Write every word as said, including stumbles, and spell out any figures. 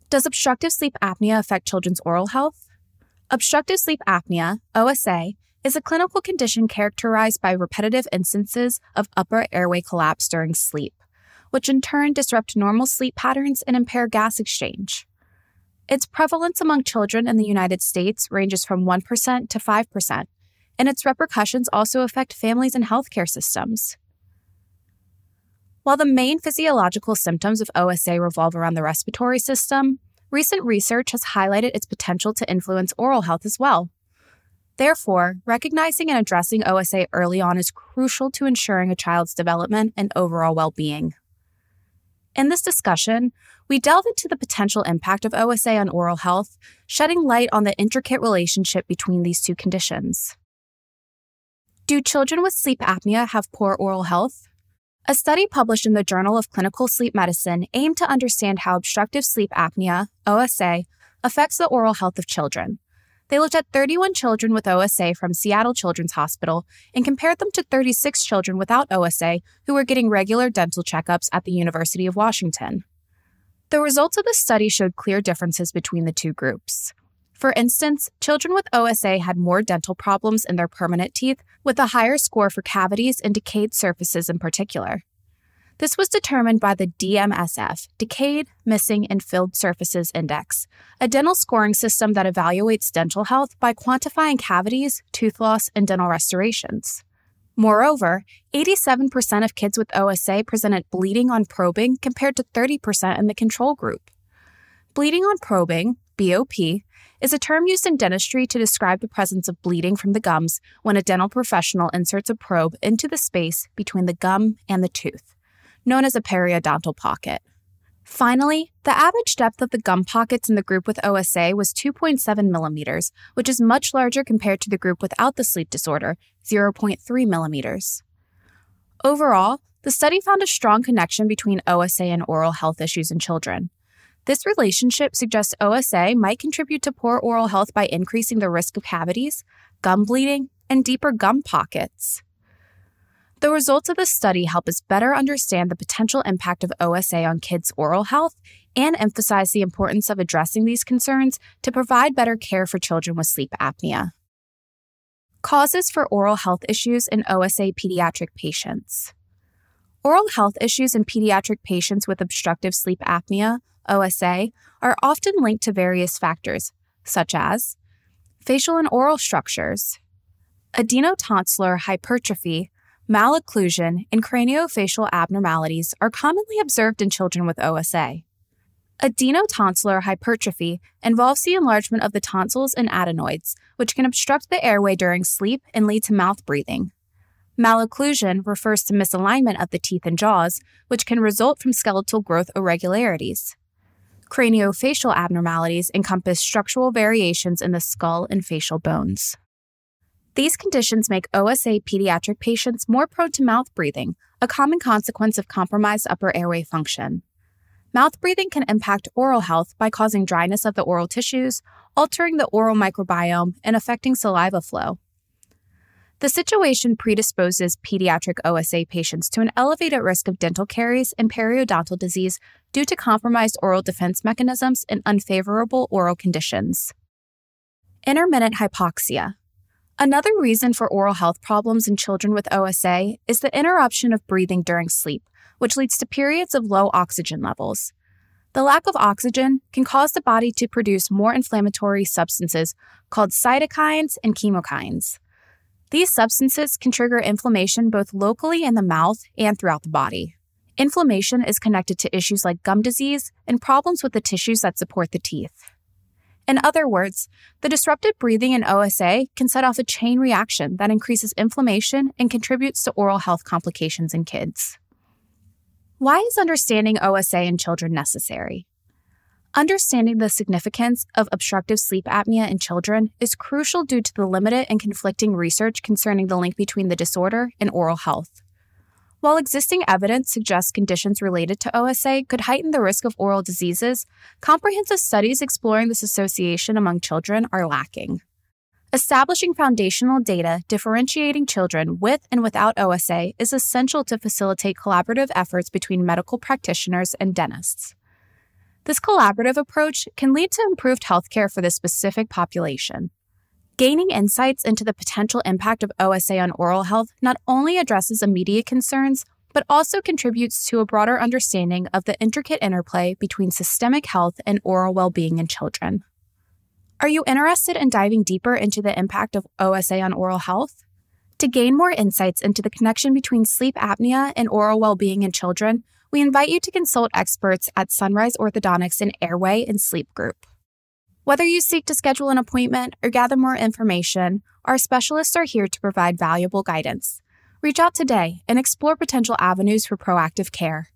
Does obstructive sleep apnea affect children's oral health? Obstructive sleep apnea, O S A, is a clinical condition characterized by repetitive instances of upper airway collapse during sleep, which in turn disrupt normal sleep patterns and impair gas exchange. Its prevalence among children in the United States ranges from one percent to five percent, and its repercussions also affect families and healthcare systems. While the main physiological symptoms of O S A revolve around the respiratory system, recent research has highlighted its potential to influence oral health as well. Therefore, recognizing and addressing O S A early on is crucial to ensuring a child's development and overall well-being. In this discussion, we delve into the potential impact of O S A on oral health, shedding light on the intricate relationship between these two conditions. Do children with sleep apnea have poor oral health? A study published in the Journal of Clinical Sleep Medicine aimed to understand how obstructive sleep apnea, O S A, affects the oral health of children. They looked at thirty-one children with O S A from Seattle Children's Hospital and compared them to thirty-six children without O S A who were getting regular dental checkups at the University of Washington. The results of the study showed clear differences between the two groups. For instance, children with O S A had more dental problems in their permanent teeth, with a higher score for cavities and decayed surfaces in particular. This was determined by the D M S F, Decayed, Missing, and Filled Surfaces Index, a dental scoring system that evaluates dental health by quantifying cavities, tooth loss, and dental restorations. Moreover, eighty-seven percent of kids with O S A presented bleeding on probing compared to thirty percent in the control group. Bleeding on probing, B O P, is a term used in dentistry to describe the presence of bleeding from the gums when a dental professional inserts a probe into the space between the gum and the tooth, known as a periodontal pocket. Finally, the average depth of the gum pockets in the group with O S A was two point seven millimeters, which is much larger compared to the group without the sleep disorder, zero point three millimeters. Overall, the study found a strong connection between O S A and oral health issues in children. This relationship suggests O S A might contribute to poor oral health by increasing the risk of cavities, gum bleeding, and deeper gum pockets. The results of this study help us better understand the potential impact of O S A on kids' oral health and emphasize the importance of addressing these concerns to provide better care for children with sleep apnea. Causes for oral health issues in O S A pediatric patients. Oral health issues in pediatric patients with obstructive sleep apnea, O S A, are often linked to various factors, such as facial and oral structures, adenotonsillar hypertrophy, malocclusion, and craniofacial abnormalities are commonly observed in children with O S A. Adenotonsillar hypertrophy involves the enlargement of the tonsils and adenoids, which can obstruct the airway during sleep and lead to mouth breathing. Malocclusion refers to misalignment of the teeth and jaws, which can result from skeletal growth irregularities. Craniofacial abnormalities encompass structural variations in the skull and facial bones. These conditions make O S A pediatric patients more prone to mouth breathing, a common consequence of compromised upper airway function. Mouth breathing can impact oral health by causing dryness of the oral tissues, altering the oral microbiome, and affecting saliva flow. The situation predisposes pediatric O S A patients to an elevated risk of dental caries and periodontal disease due to compromised oral defense mechanisms and unfavorable oral conditions. Intermittent hypoxia. Another reason for oral health problems in children with O S A is the interruption of breathing during sleep, which leads to periods of low oxygen levels. The lack of oxygen can cause the body to produce more inflammatory substances called cytokines and chemokines. These substances can trigger inflammation both locally in the mouth and throughout the body. Inflammation is connected to issues like gum disease and problems with the tissues that support the teeth. In other words, the disrupted breathing in O S A can set off a chain reaction that increases inflammation and contributes to oral health complications in kids. Why is understanding O S A in children necessary? Understanding the significance of obstructive sleep apnea in children is crucial due to the limited and conflicting research concerning the link between the disorder and oral health. While existing evidence suggests conditions related to O S A could heighten the risk of oral diseases, comprehensive studies exploring this association among children are lacking. Establishing foundational data differentiating children with and without O S A is essential to facilitate collaborative efforts between medical practitioners and dentists. This collaborative approach can lead to improved healthcare for this specific population. Gaining insights into the potential impact of O S A on oral health not only addresses immediate concerns, but also contributes to a broader understanding of the intricate interplay between systemic health and oral well-being in children. Are you interested in diving deeper into the impact of O S A on oral health? To gain more insights into the connection between sleep apnea and oral well-being in children, we invite you to consult experts at Sunrise Orthodontics and Airway and Sleep Group. Whether you seek to schedule an appointment or gather more information, our specialists are here to provide valuable guidance. Reach out today and explore potential avenues for proactive care.